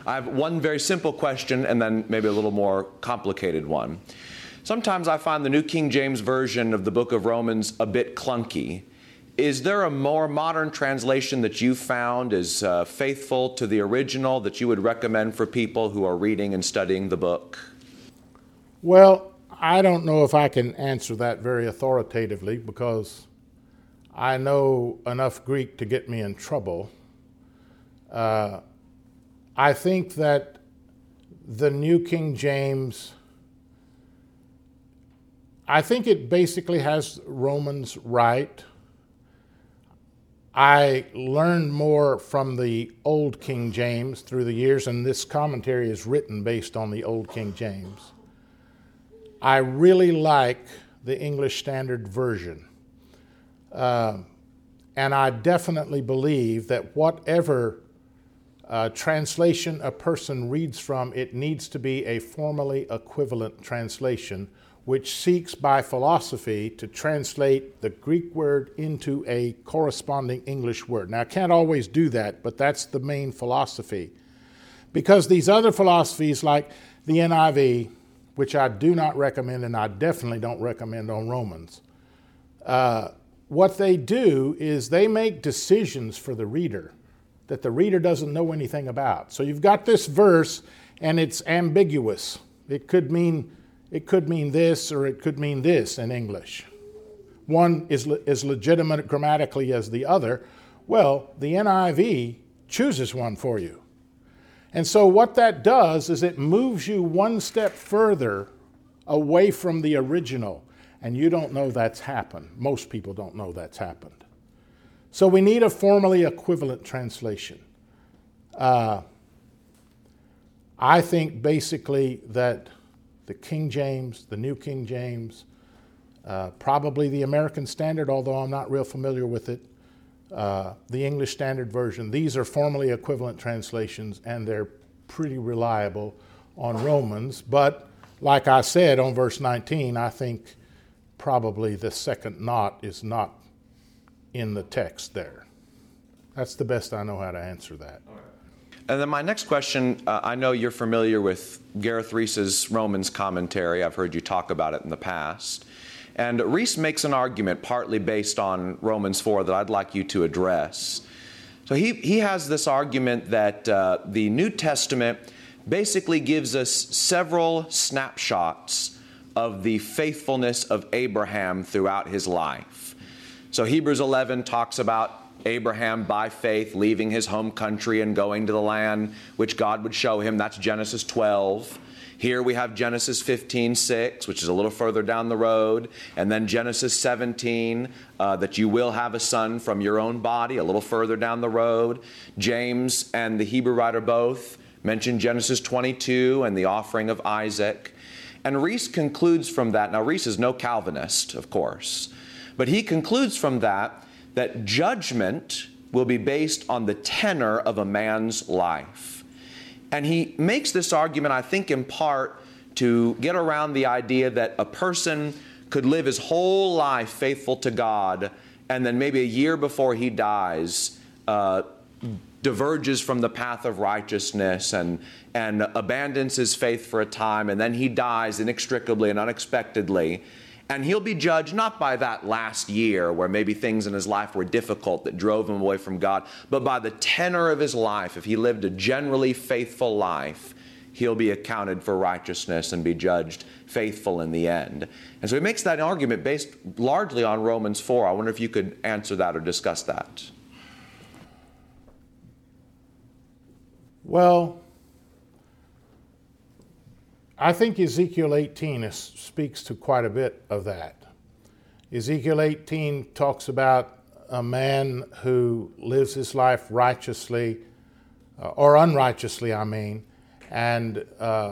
I have one very simple question and then maybe a little more complicated one. Sometimes I find the New King James Version of the book of Romans a bit clunky. Is there a more modern translation that you found is faithful to the original that you would recommend for people who are reading and studying the book? Well, I don't know if I can answer that very authoritatively because I know enough Greek to get me in trouble. I think that the New King James, I think it basically has Romans right. I learned more from the Old King James through the years, and this commentary is written based on the Old King James. I really like the English Standard Version. And I definitely believe that whatever translation a person reads from, it needs to be a formally equivalent translation, which seeks by philosophy to translate the Greek word into a corresponding English word. Now, I can't always do that, but that's the main philosophy. Because these other philosophies, like the NIV, which I do not recommend, and I definitely don't recommend on Romans, what they do is they make decisions for the reader that the reader doesn't know anything about. So you've got this verse, and it's ambiguous. It could mean this, or it could mean this in English. One is as legitimate grammatically as the other. Well, the NIV chooses one for you. And so what that does is it moves you one step further away from the original, and you don't know that's happened. Most people don't know that's happened. So we need a formally equivalent translation. I think basically that the King James, the New King James, probably the American Standard, although I'm not real familiar with it, the English Standard Version, these are formally equivalent translations, and they're pretty reliable on Romans. But like I said on verse 19, I think probably the second not is not in the text there. That's the best I know how to answer that. And then my next question, I know you're familiar with Gareth Reese's Romans commentary. I've heard you talk about it in the past. And Reese makes an argument partly based on Romans 4 that I'd like you to address. So he has this argument that the New Testament basically gives us several snapshots of the faithfulness of Abraham throughout his life. So Hebrews 11 talks about Abraham by faith leaving his home country and going to the land which God would show him. That's Genesis 12. Here we have Genesis 15:6, which is a little further down the road. And then Genesis 17, that you will have a son from your own body, a little further down the road. James and the Hebrew writer both mention Genesis 22 and the offering of Isaac. And Reese concludes from that. Now, Reese is no Calvinist, of course. But he concludes from that judgment will be based on the tenor of a man's life. And he makes this argument, I think, in part to get around the idea that a person could live his whole life faithful to God, and then maybe a year before he dies, diverges from the path of righteousness and abandons his faith for a time, and then he dies inextricably and unexpectedly. And he'll be judged not by that last year where maybe things in his life were difficult that drove him away from God, but by the tenor of his life. If he lived a generally faithful life, he'll be accounted for righteousness and be judged faithful in the end. And so he makes that argument based largely on Romans 4. I wonder if you could answer that or discuss that. Well, I think Ezekiel 18 speaks to quite a bit of that. Ezekiel 18 talks about a man who lives his life righteously, or unrighteously, and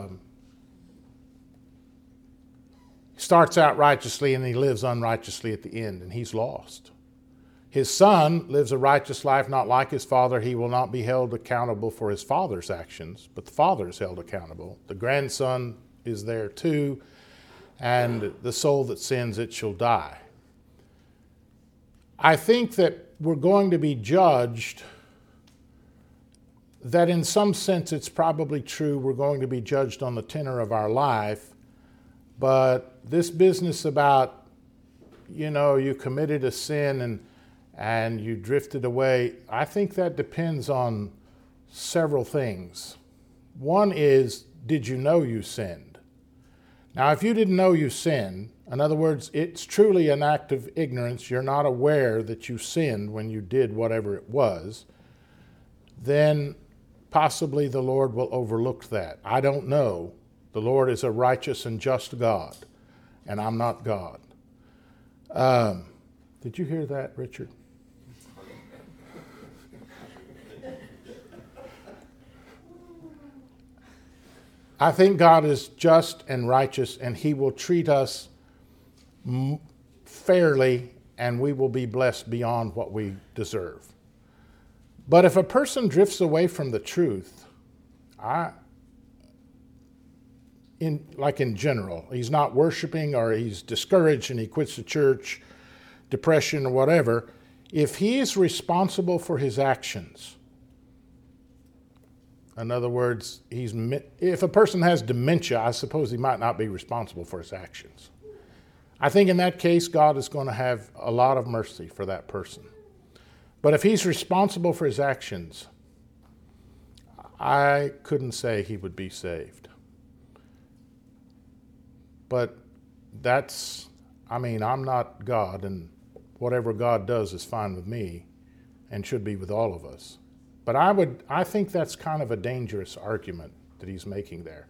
starts out righteously and he lives unrighteously at the end, and he's lost. His son lives a righteous life, not like his father. He will not be held accountable for his father's actions, but the father is held accountable. The grandson is there too, and the soul that sins, it shall die. I think that we're going to be judged that in some sense it's probably true we're going to be judged on the tenor of our life, but this business about, you committed a sin and you drifted away, I think that depends on several things. One is, did you know you sinned? Now, if you didn't know you sinned, in other words, it's truly an act of ignorance, you're not aware that you sinned when you did whatever it was, then possibly the Lord will overlook that. I don't know. The Lord is a righteous and just God, and I'm not God. Did you hear that, Richard? I think God is just and righteous, and He will treat us fairly, and we will be blessed beyond what we deserve. But if a person drifts away from the truth, in general, he's not worshiping or he's discouraged and he quits the church, depression or whatever, if he is responsible for his actions, in other words, if a person has dementia, I suppose he might not be responsible for his actions. I think in that case, God is going to have a lot of mercy for that person. But if he's responsible for his actions, I couldn't say he would be saved. But I'm not God, and whatever God does is fine with me and should be with all of us. But I think that's kind of a dangerous argument that he's making there.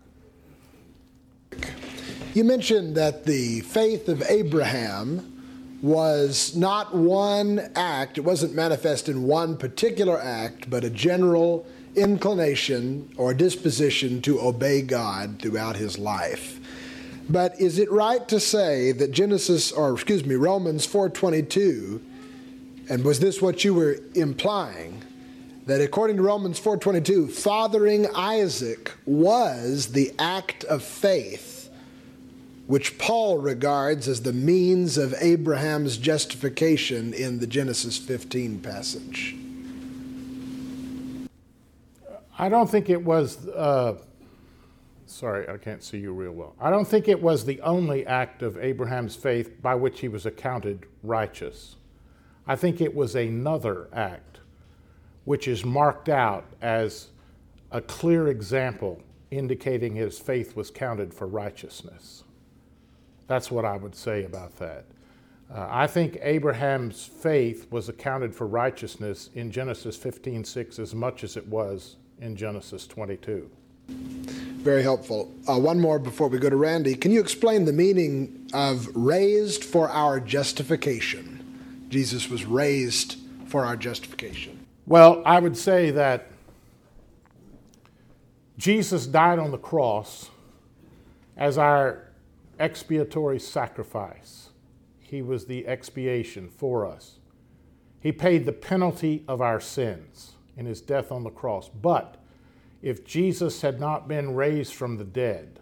You mentioned that the faith of Abraham was not one act, it wasn't manifest in one particular act, but a general inclination or disposition to obey God throughout his life. But is it right to say that Romans 4:22, and was this what you were implying, that according to Romans 4:22, fathering Isaac was the act of faith which Paul regards as the means of Abraham's justification in the Genesis 15 passage? I don't think it was, sorry, I can't see you real well. I don't think it was the only act of Abraham's faith by which he was accounted righteous. I think it was another act which is marked out as a clear example indicating his faith was counted for righteousness. That's what I would say about that. I think Abraham's faith was accounted for righteousness in Genesis 15:6 as much as it was in Genesis 22. Very helpful. One more before we go to Randy. Can you explain the meaning of raised for our justification? Jesus was raised for our justification. Well, I would say that Jesus died on the cross as our expiatory sacrifice. He was the expiation for us. He paid the penalty of our sins in his death on the cross. But if Jesus had not been raised from the dead,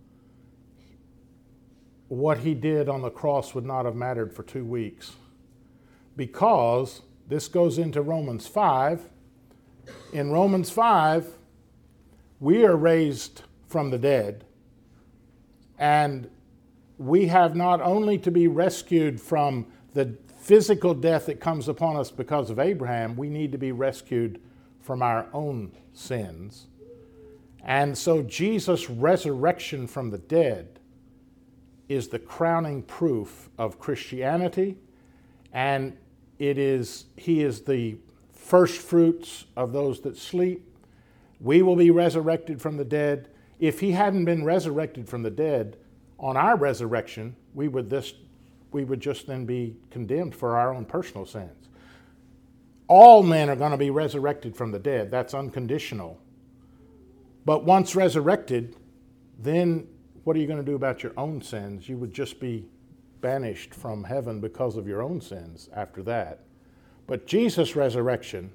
what he did on the cross would not have mattered for 2 weeks. Because this goes into Romans 5. In Romans 5, we are raised from the dead, and we have not only to be rescued from the physical death that comes upon us because of Abraham, we need to be rescued from our own sins. And so Jesus' resurrection from the dead is the crowning proof of Christianity, and he is the first fruits of those that sleep. We will be resurrected from the dead. If he hadn't been resurrected from the dead, on our resurrection, we would just then be condemned for our own personal sins. All men are going to be resurrected from the dead. That's unconditional. But once resurrected, then what are you going to do about your own sins? You would just be banished from heaven because of your own sins after that. But Jesus' resurrection,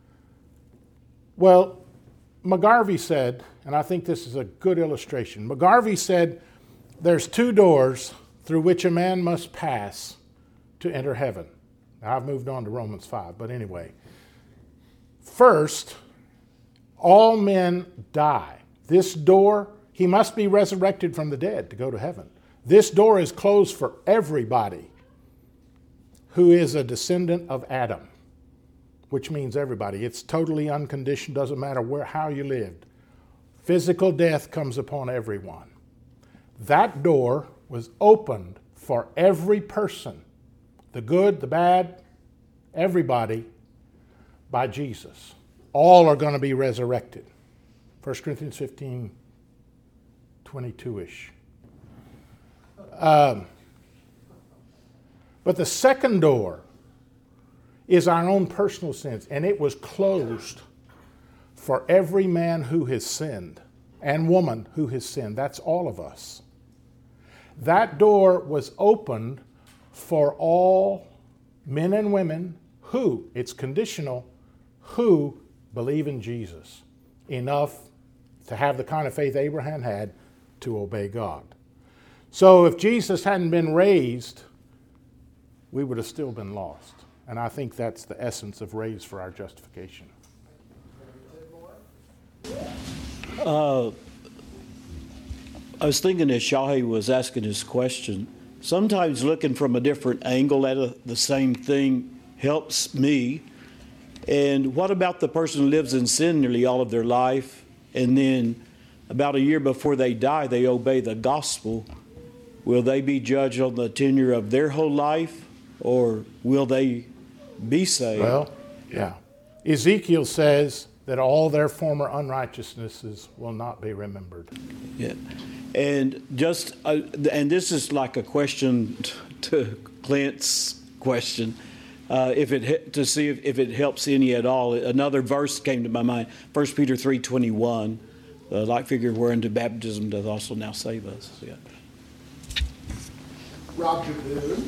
well, McGarvey said, and I think this is a good illustration, McGarvey said, there's 2 doors through which a man must pass to enter heaven. Now, I've moved on to Romans 5, but anyway. First, All men die. This door, he must be resurrected from the dead to go to heaven. This door is closed for everybody who is a descendant of Adam, which means everybody. It's totally unconditioned, doesn't matter how you lived. Physical death comes upon everyone. That door was opened for every person, the good, the bad, everybody, by Jesus. All are going to be resurrected. 1 Corinthians 15, 22-ish. But the second door is our own personal sins, and it was closed for every man who has sinned and woman who has sinned. That's all of us. That door was opened for all men and women who, it's conditional, who believe in Jesus enough to have the kind of faith Abraham had to obey God. So if Jesus hadn't been raised, we would have still been lost. And I think that's the essence of raised for our justification. I was thinking as Shahi was asking his question, sometimes looking from a different angle at the same thing helps me. And what about the person who lives in sin nearly all of their life, and then about a year before they die, they obey the gospel? Will they be judged on the tenure of their whole life, or will they be saved? Well, yeah. Ezekiel says that all their former unrighteousnesses will not be remembered. Yeah. And just and this is like a question to Clint's question, to see if it helps any at all. Another verse came to my mind, 1 Peter 3:21, like figure whereunto baptism doth also now save us. Yeah. Roger Boone.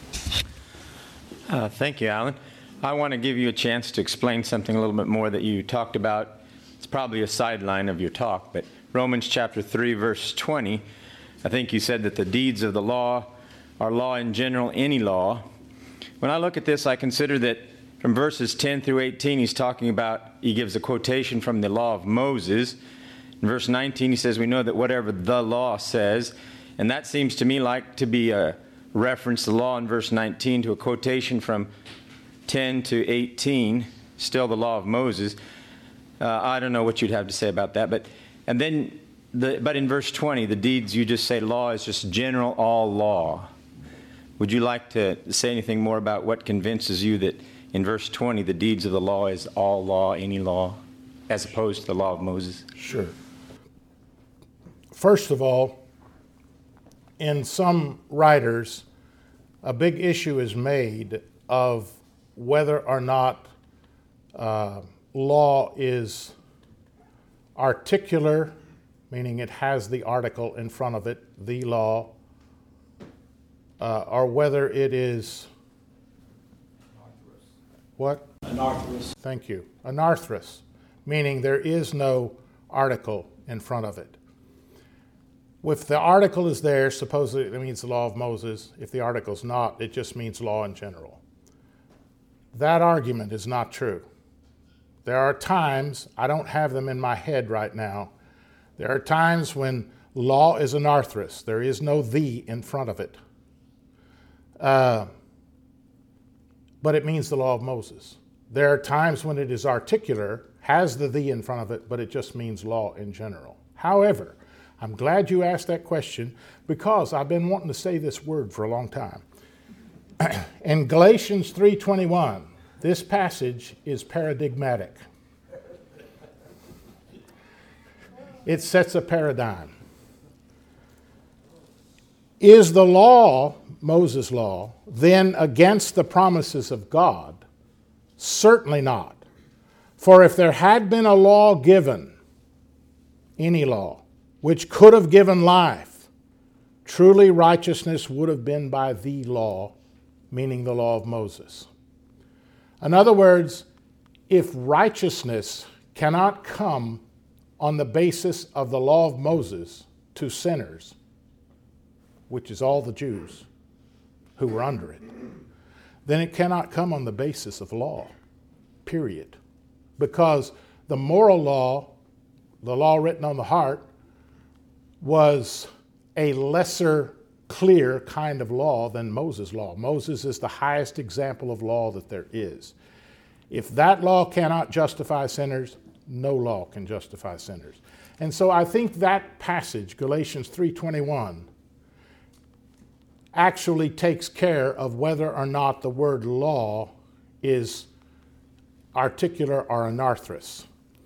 Thank you, Alan. I want to give you a chance to explain something a little bit more that you talked about. It's probably a sideline of your talk, but Romans chapter 3, verse 20, I think you said that the deeds of the law are law in general, any law. When I look at this, I consider that from verses 10 through 18, he gives a quotation from the law of Moses. In verse 19, he says, we know that whatever the law says, and that seems to me like to be a reference, the law in verse 19, to a quotation from 10 to 18, still the law of Moses. I don't know what you'd have to say about that. But in verse 20, the deeds, you just say law is just general, all law. Would you like to say anything more about what convinces you that in verse 20, the deeds of the law is all law, any law, as opposed to the law of Moses? Sure. First of all, in some writers, a big issue is made of whether or not law is articular, meaning it has the article in front of it, the law, or whether it is what? Anarthrous. Thank you. Anarthrous, meaning there is no article in front of it. If the article is there, supposedly it means the law of Moses. If the article's not, it just means law in general. That argument is not true. There are times, I don't have them in my head right now, there are times when law is anarthrous. There is no "the" in front of it. But it means the law of Moses. There are times when it is articular, has the "the" in front of it, but it just means law in general. However, I'm glad you asked that question because I've been wanting to say this word for a long time. In Galatians 3:21, this passage is paradigmatic. It sets a paradigm. Is the law, Moses' law, then against the promises of God? Certainly not. For if there had been a law given, any law, which could have given life, truly righteousness would have been by the law, meaning the law of Moses. In other words, if righteousness cannot come on the basis of the law of Moses to sinners, which is all the Jews who were under it, then it cannot come on the basis of law, period. Because The moral law, the law written on the heart, was a lesser clear kind of law than Moses' law. Moses is the highest example of law that there is. If that law cannot justify sinners, no law can justify sinners. And so I think that passage, Galatians 3:21, actually takes care of whether or not the word law is articular or anarthrous.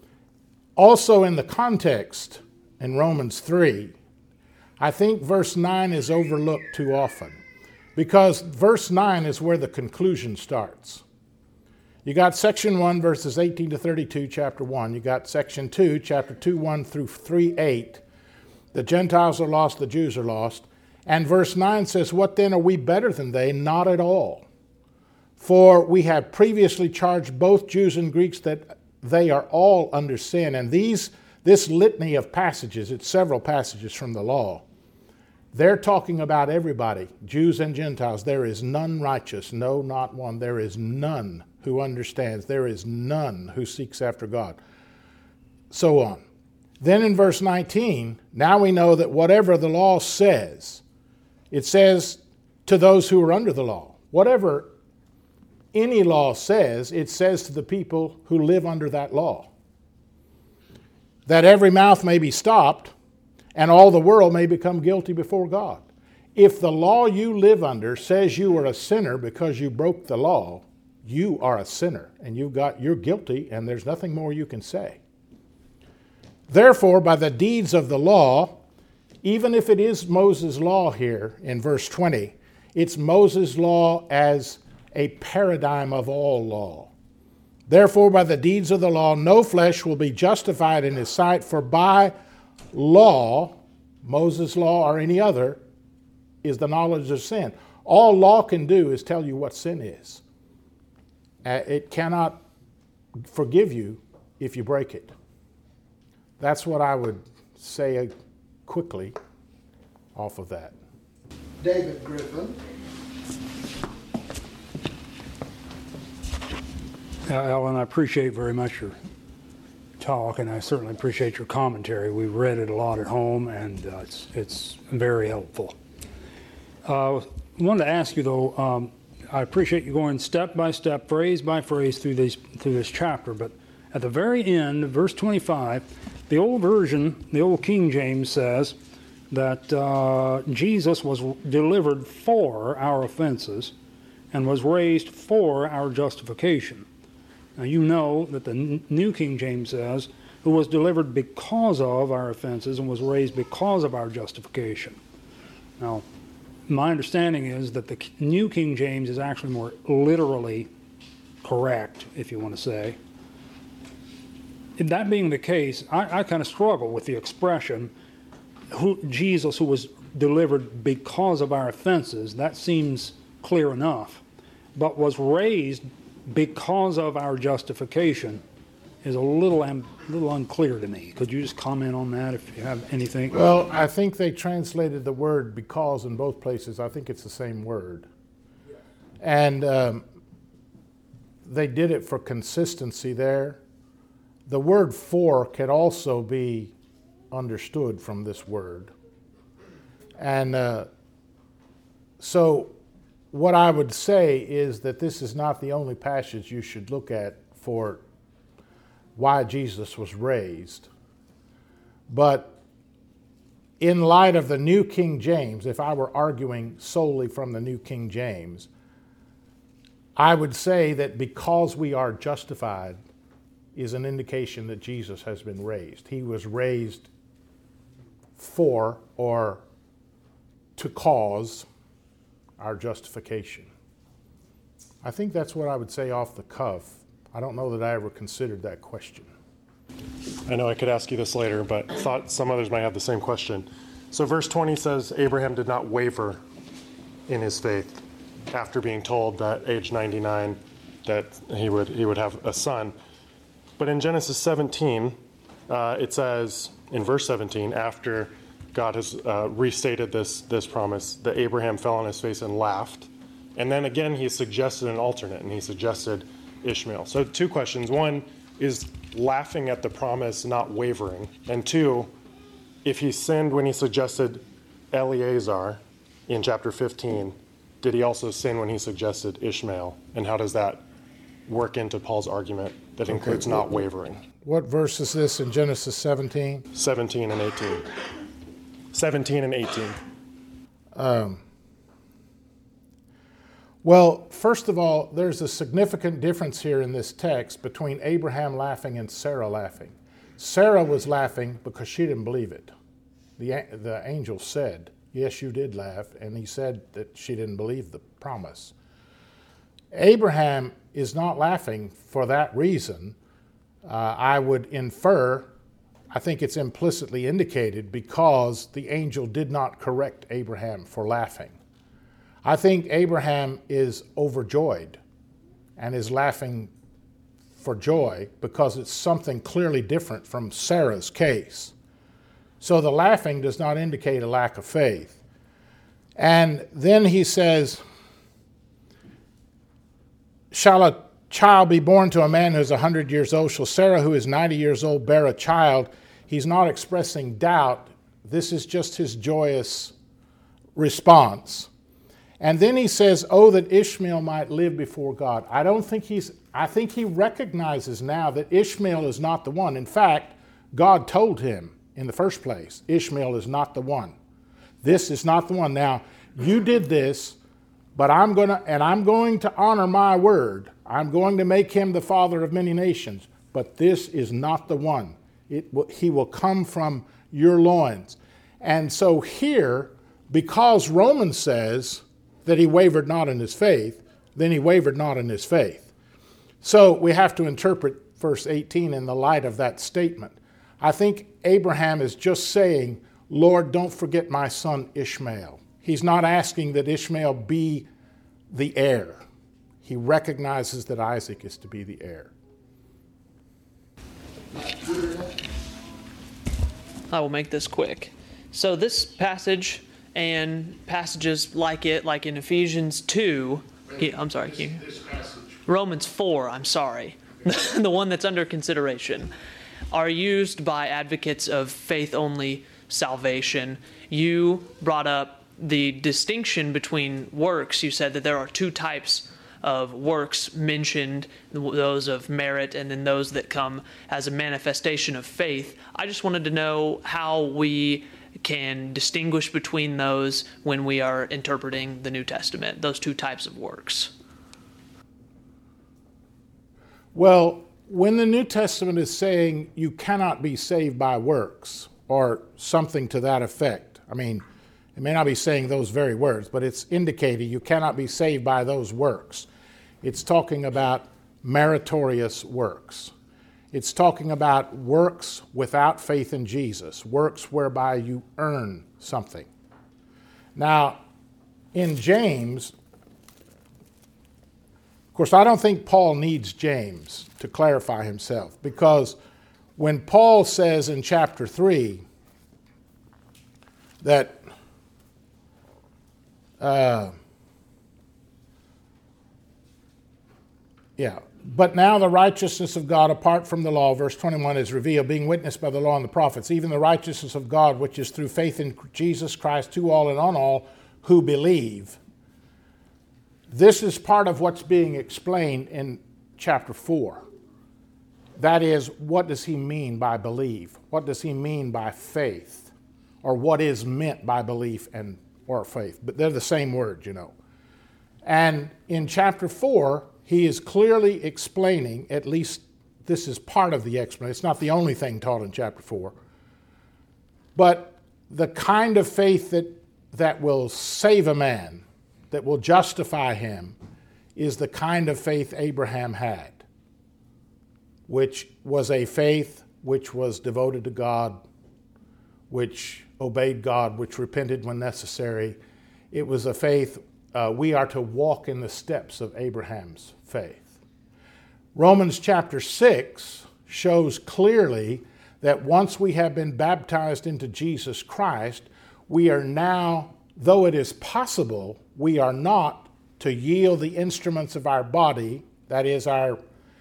Also in the context in Romans 3, I think verse 9 is overlooked too often, because verse 9 is where the conclusion starts. You got section 1, verses 18 to 32, chapter 1. You got section 2, chapter 2, 1 through 3, 8. The Gentiles are lost, the Jews are lost. And verse 9 says, what then, are we better than they? Not at all. For we have previously charged both Jews and Greeks that they are all under sin. And this litany of passages, it's several passages from the law, they're talking about everybody, Jews and Gentiles. There is none righteous, no, not one. There is none who understands. There is none who seeks after God. So on. Then in verse 19, now we know that whatever the law says, it says to those who are under the law. Whatever any law says, it says to the people who live under that law. That every mouth may be stopped, and all the world may become guilty before God. If the law you live under says you are a sinner because you broke the law, you are a sinner, and you're guilty, and there's nothing more you can say. Therefore, by the deeds of the law, even if it is Moses' law here in verse 20, it's Moses' law as a paradigm of all law. Therefore, by the deeds of the law, no flesh will be justified in his sight, for by law, Moses' law or any other, is the knowledge of sin. All law can do is tell you what sin is. It cannot forgive you if you break it. That's what I would say quickly off of that. David Griffin. Alan, I appreciate very much your talk, and I certainly appreciate your commentary. We've read it a lot at home, and it's very helpful. I wanted to ask you, though, I appreciate you going step by step, phrase by phrase through this chapter, but at the very end, verse 25, the old version, the old King James says that Jesus was delivered for our offenses and was raised for our justification. Now, you know that the New King James says, who was delivered because of our offenses and was raised because of our justification. Now, my understanding is that the New King James is actually more literally correct, if you want to say. That being the case, I kind of struggle with the expression, Jesus who was delivered because of our offenses. That seems clear enough. But was raised because of our justification is a little unclear to me. Could you just comment on that if you have anything? Well, I think they translated the word because in both places. I think it's the same word. And they did it for consistency there. The word for can also be understood from this word. And so what I would say is that this is not the only passage you should look at for why Jesus was raised. But in light of the New King James, if I were arguing solely from the New King James, I would say that because we are justified is an indication that Jesus has been raised. He was raised for or to cause our justification. I think that's what I would say off the cuff. I don't know that I ever considered that question. I know I could ask you this later, but thought some others might have the same question. So verse 20 says Abraham did not waver in his faith after being told that age 99 that he would have a son. But in Genesis 17, it says in verse 17, after God has restated this promise, that Abraham fell on his face and laughed. And then again, he suggested an alternate, and he suggested Ishmael. So two questions. One, is laughing at the promise, not wavering? And 2, if he sinned when he suggested Eleazar in chapter 15, did he also sin when he suggested Ishmael? And how does that work into Paul's argument that includes not wavering? What verse is this in Genesis 17? 17 and 18. 17 and 18. Well, first of all, there's a significant difference here in this text between Abraham laughing and Sarah laughing. Sarah was laughing because she didn't believe it. The angel said, yes, you did laugh, and he said that she didn't believe the promise. Abraham is not laughing for that reason. I would infer, I think it's implicitly indicated, because the angel did not correct Abraham for laughing. I think Abraham is overjoyed and is laughing for joy because it's something clearly different from Sarah's case. So the laughing does not indicate a lack of faith. And then he says, shall a child be born to a man who is 100 years old? Shall Sarah, who is 90 years old, bear a child? He's not expressing doubt. This is just his joyous response. And then he says, oh, that Ishmael might live before God. I think he recognizes now that Ishmael is not the one. In fact, God told him in the first place, Ishmael is not the one. This is not the one. Now, you did this, but I'm going to honor my word. I'm going to make him the father of many nations. But this is not the one. He will come from your loins. And so here, because Romans says that he wavered not in his faith, then he wavered not in his faith. So we have to interpret verse 18 in the light of that statement. I think Abraham is just saying, Lord, don't forget my son Ishmael. He's not asking that Ishmael be the heir. He recognizes that Isaac is to be the heir. I will make this quick. So this passage and passages like it, like in Ephesians 2, Romans 4, the one that's under consideration, are used by advocates of faith-only salvation. You brought up the distinction between works. You said that there are 2 types of works mentioned, those of merit and then those that come as a manifestation of faith. I just wanted to know how we can distinguish between those when we are interpreting the New Testament, those 2 types of works. Well, when the New Testament is saying you cannot be saved by works or something to that effect, I mean, it may not be saying those very words, but it's indicating you cannot be saved by those works. It's talking about meritorious works. It's talking about works without faith in Jesus, works whereby you earn something. Now, in James, of course, I don't think Paul needs James to clarify himself, because when Paul says in chapter 3 that but now the righteousness of God apart from the law, verse 21, is revealed, being witnessed by the law and the prophets, even the righteousness of God, which is through faith in Jesus Christ to all and on all who believe. This is part of what's being explained in chapter 4. That is, what does he mean by believe? What does he mean by faith? Or what is meant by belief or faith? But they're the same word, you know. And in chapter 4, he is clearly explaining, at least this is part of the explanation. It's not the only thing taught in chapter 4. But the kind of faith that will save a man, that will justify him, is the kind of faith Abraham had, which was a faith which was devoted to God, which obeyed God, which repented when necessary. It was a faith, we are to walk in the steps of Abraham's faith. Romans chapter 6 shows clearly that once we have been baptized into Jesus Christ, we are now, though it is possible, we are not to yield the instruments of our body, that is our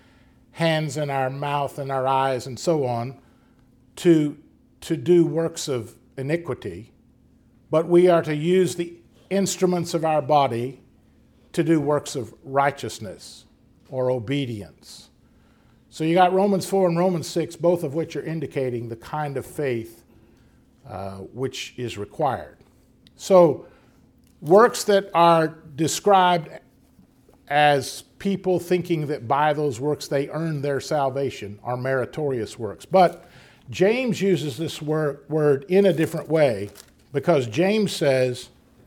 hands and our mouth and our eyes and so on to do works of iniquity, but we are to use the instruments of our body to do works of righteousness or obedience. So you got Romans 4 and Romans 6, both of which are indicating the kind of faith which is required. So works that are described as people thinking that by those works they earn their salvation are meritorious works. But James uses this word in a different way, because James says,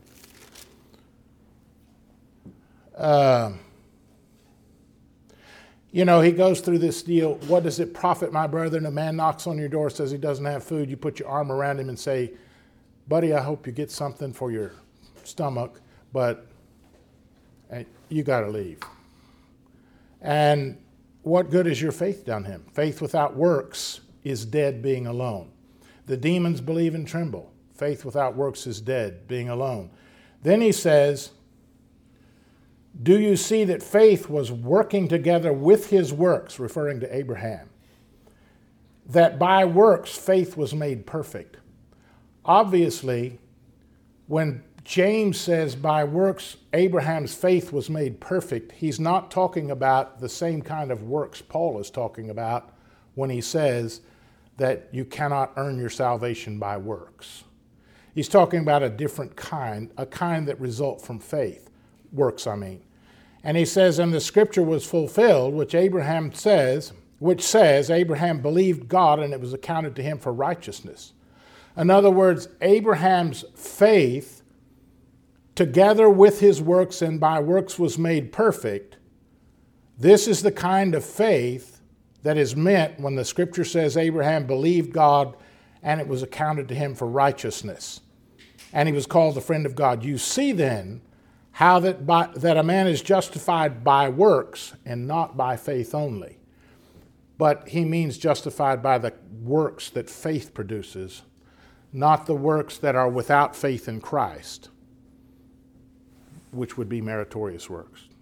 he goes through this deal, what does it profit, my brethren? A man knocks on your door, says he doesn't have food. You put your arm around him and say, buddy, I hope you get something for your stomach, but you got to leave. And what good has your faith done him? Faith without works is dead, being alone. The demons believe and tremble. Faith without works is dead, being alone. Then he says, do you see that faith was working together with his works, referring to Abraham, that by works faith was made perfect? Obviously, when James says by works Abraham's faith was made perfect, he's not talking about the same kind of works Paul is talking about when he says that you cannot earn your salvation by works. He's talking about a different kind, a kind that result from faith, works I mean. And he says, and the scripture was fulfilled, which says, Abraham believed God and it was accounted to him for righteousness. In other words, Abraham's faith, together with his works and by works was made perfect. This is the kind of faith that is meant when the scripture says Abraham believed God and it was accounted to him for righteousness. And he was called the friend of God. You see then how that a man is justified by works and not by faith only. But he means justified by the works that faith produces, not the works that are without faith in Christ, which would be meritorious works.